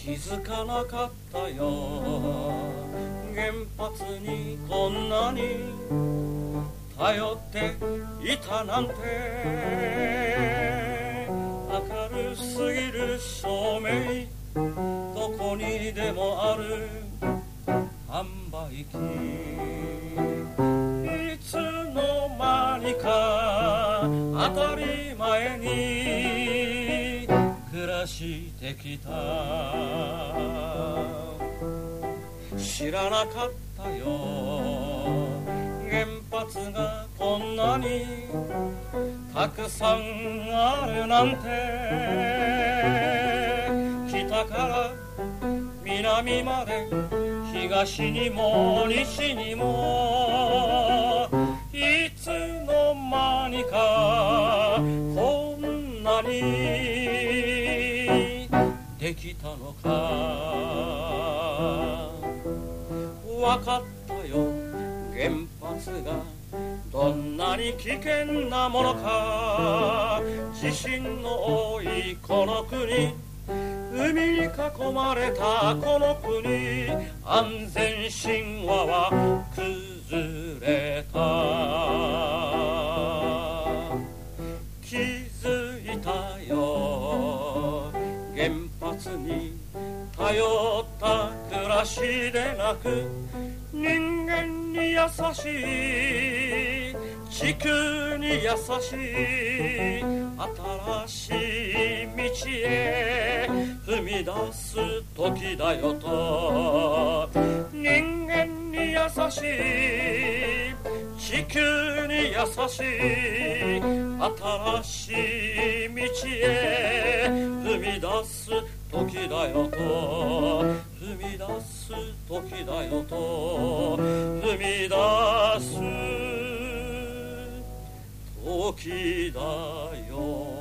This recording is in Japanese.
気づかなかったよ。原発にこんなに頼っていたなんて。明るすぎる照明どこにでもある販売機。いつの間にか当たり前に暮らしてきた。知らなかったよ。原発がこんなにたくさんあるなんて。北から南まで東にも西にもいつの間にかこんなにできたのか。わかったよ。原発がどんなに危険なものか。地震の多いこの国、海に囲まれたこの国、安全神話は崩れた。気づいたよ。原発に頼った暮らしでなく、人間に優しい、地球に優しい新しい道へ踏み出す時だよと。人間に優しい、地球に優しい新しい道へ踏み出す時だよと。踏み出す時だよと。踏み出す時だよ。